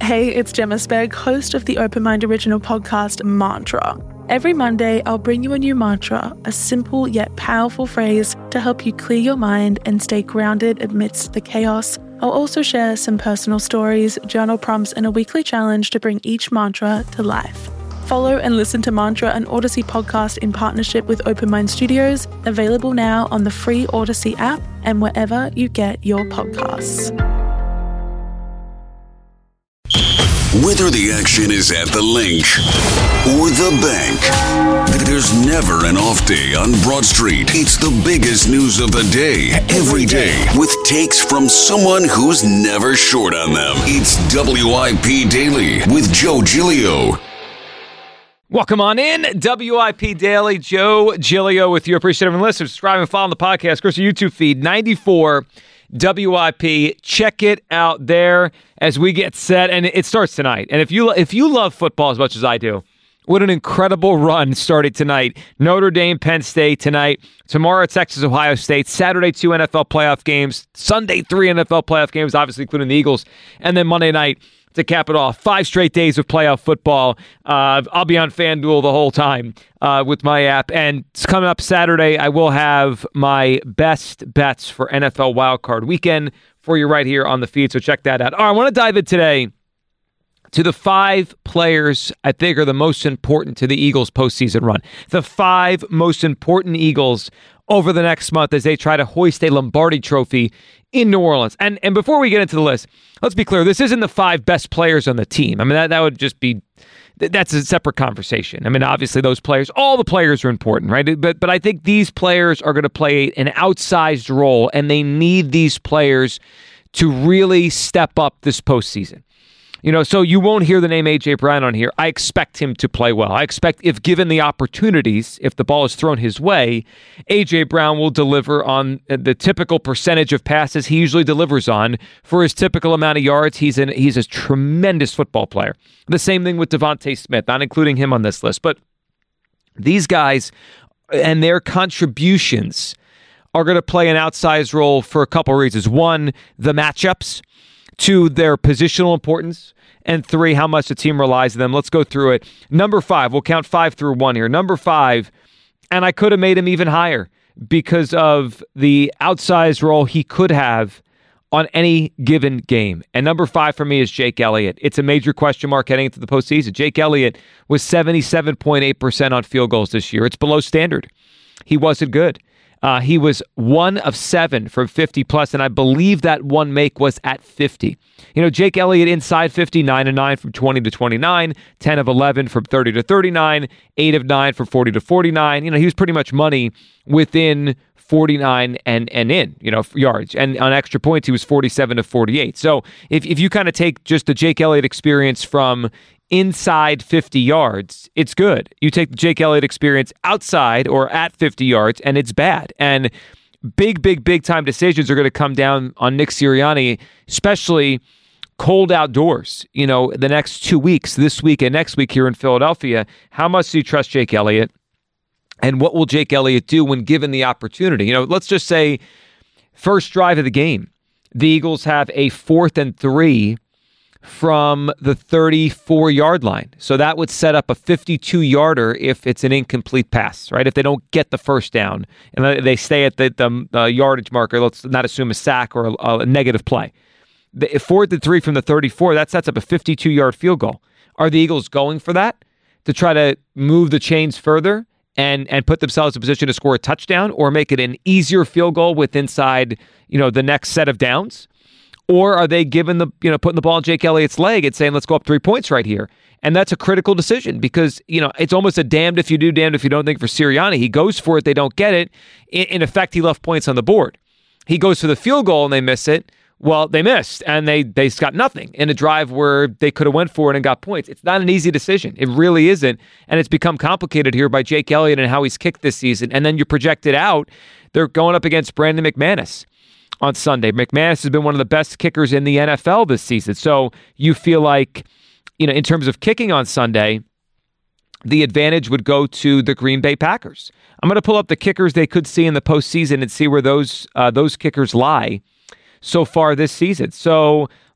Hey, it's Gemma Spegg, host of the Open Mind original podcast, Mantra. Every Monday, I'll bring you a new mantra, a simple yet powerful phrase to help you clear your mind and stay grounded amidst the chaos. I'll also share some personal stories, journal prompts, and a weekly challenge to bring each mantra to life. Follow and listen to Mantra, an Odyssey podcast in partnership with Open Mind Studios, available now on the free Odyssey app and wherever you get your podcasts. Whether the action is at the link or the bank, there's never an off day on Broad Street. It's the biggest news of the day, every day, with takes from someone who's never short on them. It's WIP Daily with Joe Giglio. Welcome on in, WIP Daily. Joe Giglio with you. Appreciate everyone listening. Subscribe and follow the podcast. Of course, your YouTube feed, 94 WIP. Check it out there as we get set, and it starts tonight. And if you love football as much as I do, what an incredible run started tonight. Notre Dame, Penn State tonight. Tomorrow, Texas, Ohio State. Saturday, 2 NFL playoff games. Sunday, 3 NFL playoff games, obviously including the Eagles. And then Monday night, to cap it off, 5 straight days of playoff football. I'll be on FanDuel the whole time with my app. And it's coming up Saturday, I will have my best bets for NFL Wildcard Weekend for you right here on the feed. So check that out. All right, I want to dive in today to the 5 players I think are the most important to the Eagles' postseason run. The 5 most important Eagles over the next month as they try to hoist a Lombardi trophy in New Orleans. And before we get into the list, let's be clear, this isn't the 5 best players on the team. I mean, that would just be, that's a separate conversation. I mean, obviously those players, all the players are important, right? But I think these players are going to play an outsized role, and they need these players to really step up this postseason. You know, so you won't hear the name A.J. Brown on here. I expect him to play well. I expect, if given the opportunities, if the ball is thrown his way, A.J. Brown will deliver on the typical percentage of passes he usually delivers on for his typical amount of yards. He's a tremendous football player. The same thing with Devontae Smith, not including him on this list. But these guys and their contributions are going to play an outsized role for a couple of reasons. 1, the matchups. 2, their positional importance, and 3, how much the team relies on them. Let's go through it. Number 5, we'll count 5 through 1 here. Number 5, and I could have made him even higher because of the outsized role he could have on any given game. And number 5 for me is Jake Elliott. It's a major question mark heading into the postseason. Jake Elliott was 77.8% on field goals this year. It's below standard. He wasn't good. He was 1 of 7 from 50 plus, and I believe that one make was at 50. You know, Jake Elliott inside 50, 9 of 9 from 20 to 29, 10 of 11 from 30 to 39, 8 of 9 from 40 to 49. You know, he was pretty much money within 49 and in, you know, yards. And on extra points, he was 47 to 48. So if you kind of take just the Jake Elliott experience from inside 50 yards, it's good. You take the Jake Elliott experience outside or at 50 yards, and it's bad. And big time decisions are going to come down on Nick Sirianni, especially cold outdoors, you know, the next 2 weeks, this week and next week here in Philadelphia. How much do you trust Jake Elliott? And what will Jake Elliott do when given the opportunity? You know, let's just say first drive of the game, the Eagles have a 4th and 3 from the 34-yard line. So that would set up a 52-yarder if it's an incomplete pass, right? If they don't get the first down and they stay at the yardage marker, let's not assume a sack or a negative play. The 4th and 3 from the 34, that sets up a 52-yard field goal. Are the Eagles going for that to try to move the chains further and put themselves in a position to score a touchdown or make it an easier field goal with inside, you know, the next set of downs? Or are they putting the ball in Jake Elliott's leg and saying, let's go up 3 points right here? And that's a critical decision because, you know, it's almost a damned if you do, damned if you don't think for Sirianni. He goes for it, they don't get it. In effect, he left points on the board. He goes for the field goal and they miss it. Well, they missed and they got nothing in a drive where they could have went for it and got points. It's not an easy decision. It really isn't. And it's become complicated here by Jake Elliott and how he's kicked this season. And then you project it out. They're going up against Brandon McManus on Sunday. McManus has been one of the best kickers in the NFL this season. So you feel like, you know, in terms of kicking on Sunday, the advantage would go to the Green Bay Packers. I'm going to pull up the kickers they could see in the postseason and see where those kickers lie so far this season. So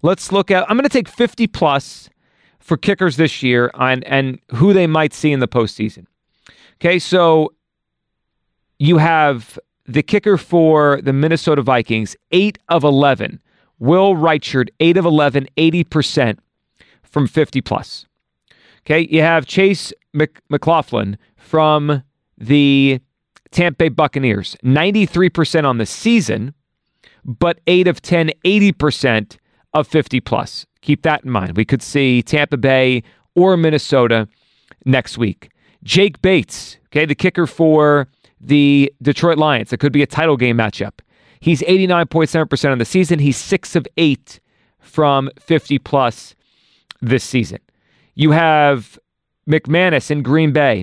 let's look at, I'm going to take 50 plus for kickers this year and who they might see in the postseason. Okay, so you have the kicker for the Minnesota Vikings, 8 of 11. Will Reichard, 8 of 11, 80% from 50 plus. Okay, you have Chase McLaughlin from the Tampa Bay Buccaneers, 93% on the season, but 8 of 10, 80% of 50 plus. Keep that in mind. We could see Tampa Bay or Minnesota next week. Jake Bates, okay, the kicker for the Detroit Lions. It could be a title game matchup. He's 89.7% on the season. He's 6 of 8 from 50 plus this season. You have McManus in Green Bay,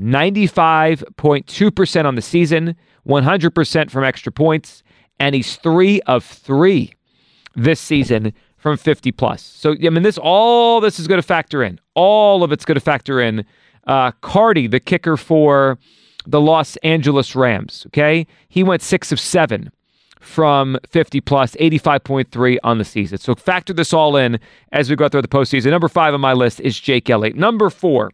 95.2% on the season, 100% from extra points, and he's 3 of 3 this season from 50 plus. So, I mean, all this is going to factor in. All of it's going to factor in. Cardi, the kicker for the Los Angeles Rams, okay? He went 6 of 7 from 50 plus, 85.3 on the season. So factor this all in as we go through the postseason. Number 5 on my list is Jake Elliott. Number 4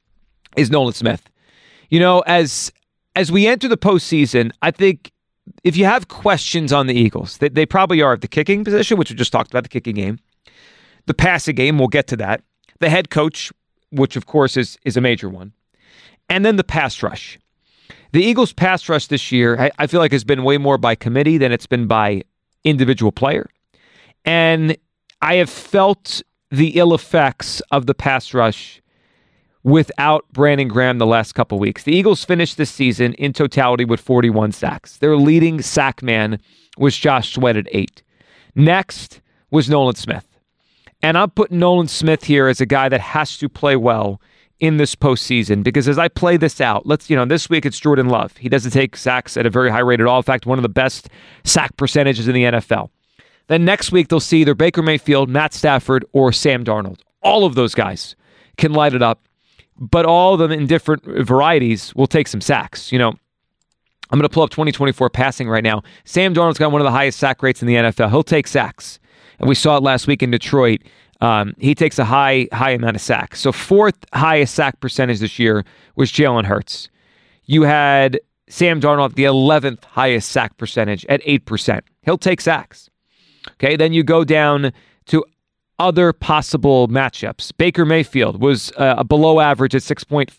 is Nolan Smith. You know, as we enter the postseason, I think if you have questions on the Eagles, they probably are at the kicking position, which we just talked about, the kicking game. The passing game, we'll get to that. The head coach, which of course is a major one. And then the pass rush. The Eagles' pass rush this year, I feel like, has been way more by committee than it's been by individual player. And I have felt the ill effects of the pass rush without Brandon Graham the last couple weeks. The Eagles finished this season in totality with 41 sacks. Their leading sack man was Josh Sweat at 8. Next was Nolan Smith. And I'm putting Nolan Smith here as a guy that has to play well in this postseason, because as I play this out, this week it's Jordan Love. He doesn't take sacks at a very high rate at all. In fact, one of the best sack percentages in the NFL. Then next week they'll see either Baker Mayfield, Matt Stafford, or Sam Darnold. All of those guys can light it up, but all of them in different varieties will take some sacks. You know, I'm going to pull up 2024 passing right now. Sam Darnold's got one of the highest sack rates in the NFL. He'll take sacks. And we saw it last week in Detroit. He takes a high amount of sacks. So 4th highest sack percentage this year was Jalen Hurts. You had Sam Darnold, the 11th highest sack percentage at 8%. He'll take sacks. Okay, then you go down to other possible matchups. Baker Mayfield was below average at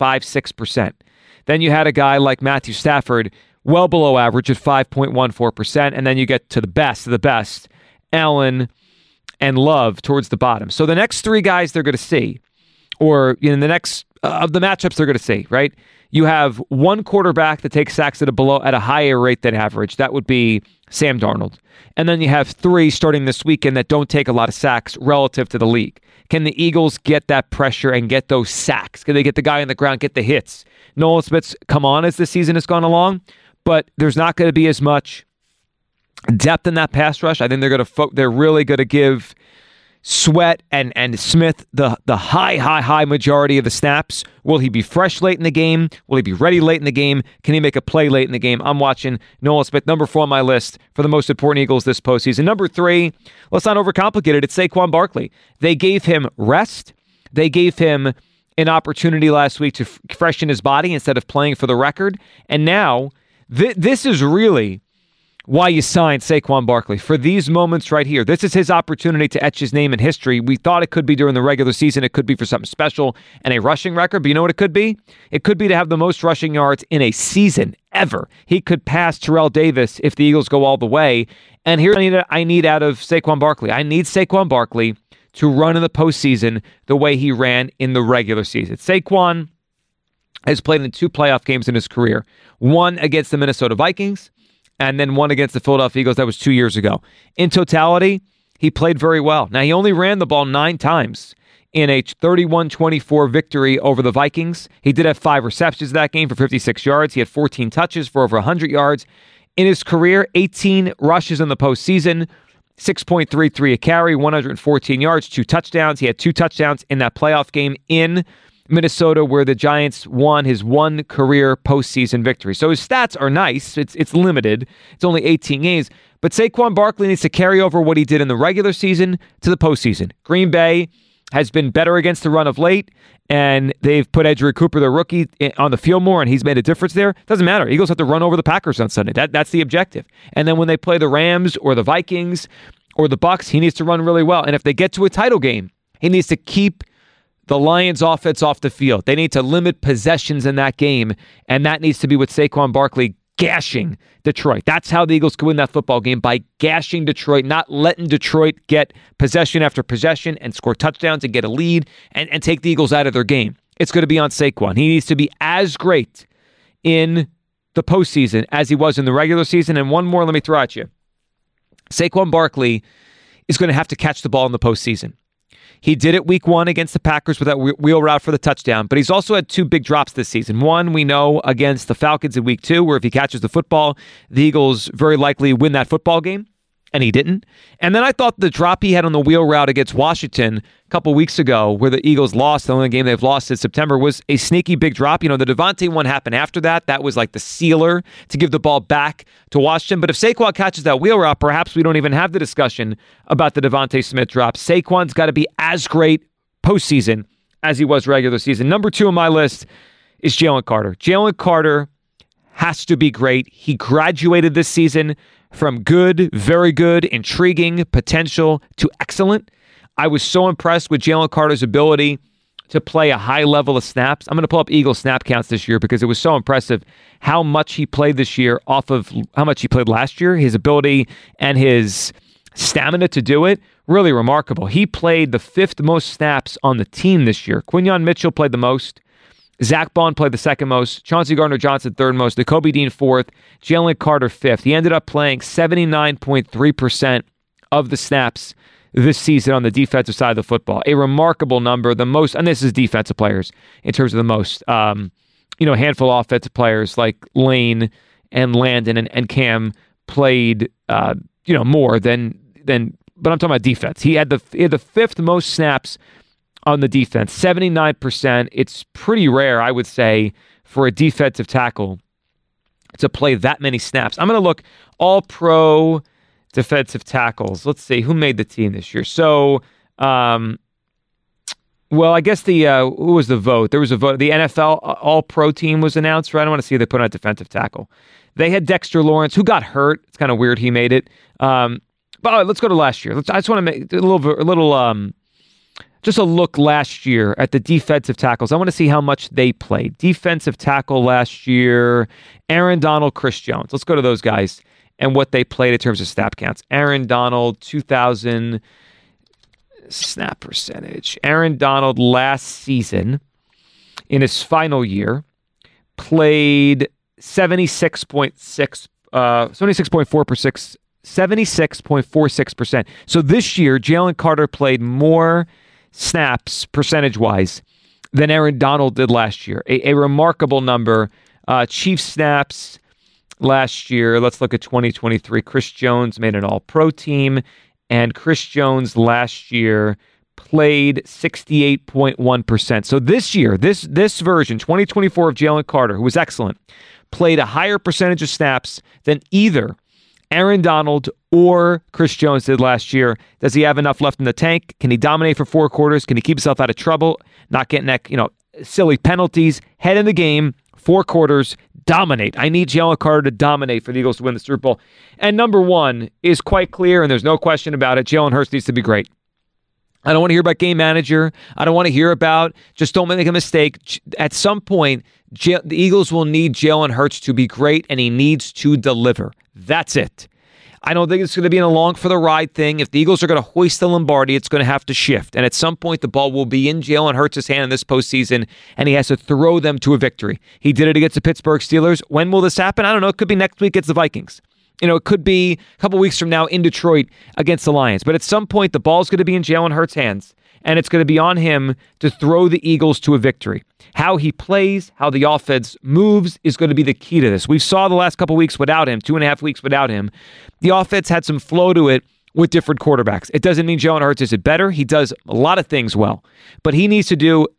6.56%. Then you had a guy like Matthew Stafford, well below average at 5.14%. And then you get to the best of the best, Allen and Love towards the bottom. So the next 3 guys they're going to see, or the next of the matchups they're going to see, right? You have one quarterback that takes sacks at a higher rate than average. That would be Sam Darnold. And then you have 3 starting this weekend that don't take a lot of sacks relative to the league. Can the Eagles get that pressure and get those sacks? Can they get the guy on the ground, get the hits? Nolan Smith's come on as the season has gone along, but there's not going to be as much depth in that pass rush. I think they're really going to give Sweat and Smith the high majority of the snaps. Will he be fresh late in the game? Will he be ready late in the game? Can he make a play late in the game? I'm watching Nolan Smith, number 4 on my list for the most important Eagles this postseason. Number 3, let's not overcomplicate it. It's Saquon Barkley. They gave him rest. They gave him an opportunity last week to freshen his body instead of playing for the record. And now this is really why you signed Saquon Barkley, for these moments right here. This is his opportunity to etch his name in history. We thought it could be during the regular season. It could be for something special and a rushing record. But you know what it could be? It could be to have the most rushing yards in a season ever. He could pass Terrell Davis if the Eagles go all the way. And here's what I need out of Saquon Barkley. I need Saquon Barkley to run in the postseason the way he ran in the regular season. Saquon has played in 2 playoff games in his career. One against the Minnesota Vikings, and then one against the Philadelphia Eagles. That was 2 years ago. In totality, he played very well. Now, he only ran the ball 9 times in a 31-24 victory over the Vikings. He did have 5 receptions that game for 56 yards. He had 14 touches for over 100 yards. In his career, 18 rushes in the postseason, 6.33 a carry, 114 yards, 2 touchdowns. He had 2 touchdowns in that playoff game in Minnesota, where the Giants won his one career postseason victory. So his stats are nice. It's limited. It's only 18 games. But Saquon Barkley needs to carry over what he did in the regular season to the postseason. Green Bay has been better against the run of late, and they've put Edgerrin Cooper, the rookie, on the field more, and he's made a difference there. Doesn't matter. Eagles have to run over the Packers on Sunday. That's the objective. And then when they play the Rams or the Vikings or the Bucs, he needs to run really well. And if they get to a title game, he needs to keep the Lions' offense off the field. They need to limit possessions in that game, and that needs to be with Saquon Barkley gashing Detroit. That's how the Eagles can win that football game, by gashing Detroit, not letting Detroit get possession after possession and score touchdowns and get a lead and take the Eagles out of their game. It's going to be on Saquon. He needs to be as great in the postseason as he was in the regular season. And one more, let me throw at you. Saquon Barkley is going to have to catch the ball in the postseason. He did it week 1 against the Packers with that wheel route for the touchdown, but he's also had 2 big drops this season. One, we know, against the Falcons in week 2, where if he catches the football, the Eagles very likely win that football game, and he didn't. And then I thought the drop he had on the wheel route against Washington a couple weeks ago, where the Eagles lost, the only game they've lost since September, was a sneaky big drop. You know, the Devontae one happened after that. That was like the sealer to give the ball back to Washington. But if Saquon catches that wheel route, perhaps we don't even have the discussion about the Devontae Smith drop. Saquon's got to be as great postseason as he was regular season. Number 2 on my list is Jalen Carter. Jalen Carter has to be great. He graduated this season from good, very good, intriguing, potential to excellent. I was so impressed with Jalen Carter's ability to play a high level of snaps. I'm going to pull up Eagles snap counts this year because it was so impressive how much he played this year off of how much he played last year. His ability and his stamina to do it, really remarkable. He played the 5th most snaps on the team this year. Quinyon Mitchell played the most. Zach Bond played the 2nd most. Chauncey Gardner-Johnson 3rd most. Nakobe Dean 4th. Jalen Carter 5th. He ended up playing 79.3% of the snaps this season on the defensive side of the football. A remarkable number. The most, and this is defensive players in terms of the most. A handful of offensive players like Lane and Landon and Cam played more than. But I'm talking about defense. He had the 5th most snaps on the defense, 79%. It's pretty rare, I would say, for a defensive tackle to play that many snaps. I'm going to look all-pro defensive tackles. Let's see, who made the team this year? So, I guess who was the vote? There was a vote. The NFL all-pro team was announced, right? I want to see if they put on a defensive tackle. They had Dexter Lawrence, who got hurt. It's kind of weird he made it. But let's go to last year. I just want to make a little just a look last year at the defensive tackles. I want to see how much they played. Defensive tackle last year, Aaron Donald, Chris Jones. Let's go to those guys and what they played in terms of snap counts. Aaron Donald, 2,000 snap percentage. Aaron Donald last season, in his final year, played 76.46%. So this year, Jalen Carter played more snaps percentage-wise than Aaron Donald did last year. A remarkable number. Chiefs snaps last year. Let's look at 2023. Chris Jones made an all-pro team, and Chris Jones last year played 68.1%. So this year, this version, 2024 of Jalen Carter, who was excellent, played a higher percentage of snaps than either Aaron Donald or Chris Jones did last year. Does he have enough left in the tank? Can he dominate for 4 quarters? Can he keep himself out of trouble? Not getting that, silly penalties. Head in the game, 4 quarters, dominate. I need Jalen Carter to dominate for the Eagles to win the Super Bowl. And number 1 is quite clear, and there's no question about it. Jalen Hurts needs to be great. I don't want to hear about game manager. I don't want to hear about just don't make a mistake. At some point, the Eagles will need Jalen Hurts to be great, and he needs to deliver. That's it. I don't think it's going to be an along for the ride thing. If the Eagles are going to hoist the Lombardi, it's going to have to shift. And at some point, the ball will be in Jalen Hurts' hand in this postseason, and he has to throw them to a victory. He did it against the Pittsburgh Steelers. When will this happen? I don't know. It could be next week against the Vikings. It could be a couple weeks from now in Detroit against the Lions. But at some point, the ball's going to be in Jalen Hurts' hands, and it's going to be on him to throw the Eagles to a victory. How he plays, how the offense moves is going to be the key to this. We saw the last couple weeks without him, 2.5 weeks without him. The offense had some flow to it with different quarterbacks. It doesn't mean Jalen Hurts isn't better. He does a lot of things well. But he needs to do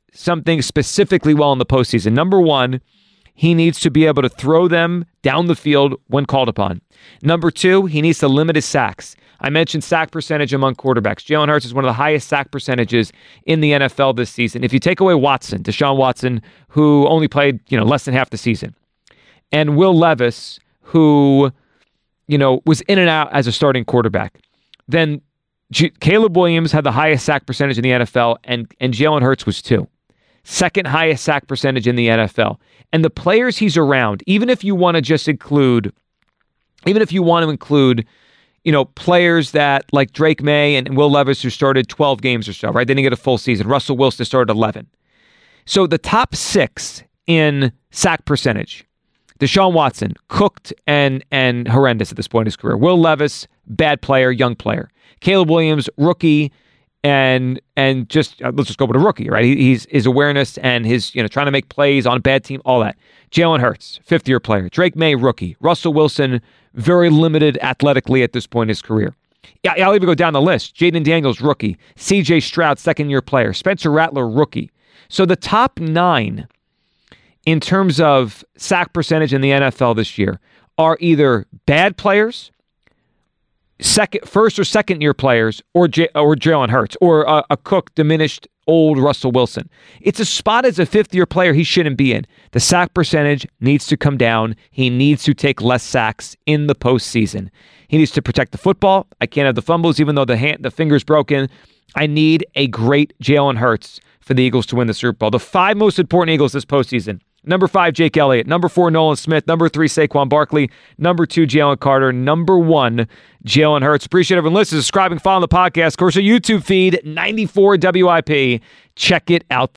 something specifically well in the postseason. Number one, he needs to be able to throw them down the field when called upon. Number two, he needs to limit his sacks. I mentioned sack percentage among quarterbacks. Jalen Hurts is one of the highest sack percentages in the NFL this season. If you take away Watson, Deshaun Watson, who only played, less than half the season, and Will Levis, who, was in and out as a starting quarterback, then Caleb Williams had the highest sack percentage in the NFL, and Jalen Hurts was two. Second highest sack percentage in the NFL. And the players he's around, even if you want to include, players that like Drake May and Will Levis, who started 12 games or so, right? They didn't get a full season. Russell Wilson started 11. So the top six in sack percentage: Deshaun Watson, cooked and horrendous at this point in his career. Will Levis, bad player, young player. Caleb Williams, rookie, and just let's just go with a rookie, right? His awareness and his trying to make plays on a bad team, all that. Jalen Hurts, fifth-year player. Drake May, rookie. Russell Wilson, very limited athletically at this point in his career. Yeah, I'll even go down the list. Jaden Daniels, rookie. C.J. Stroud, second-year player. Spencer Rattler, rookie. So the top 9 in terms of sack percentage in the NFL this year are either bad players, first or second year players, or Jalen Hurts, or a cooked, diminished, old Russell Wilson. It's a spot as a fifth-year player he shouldn't be in. The sack percentage needs to come down. He needs to take less sacks in the postseason. He needs to protect the football. I can't have the fumbles, even though the finger's broken. I need a great Jalen Hurts for the Eagles to win the Super Bowl. The 5 most important Eagles this postseason: number 5, Jake Elliott. Number 4, Nolan Smith. Number 3, Saquon Barkley. Number 2, Jalen Carter. Number 1, Jalen Hurts. Appreciate everyone listening, subscribing, following the podcast. Of course, our YouTube feed, 94 WIP. Check it out.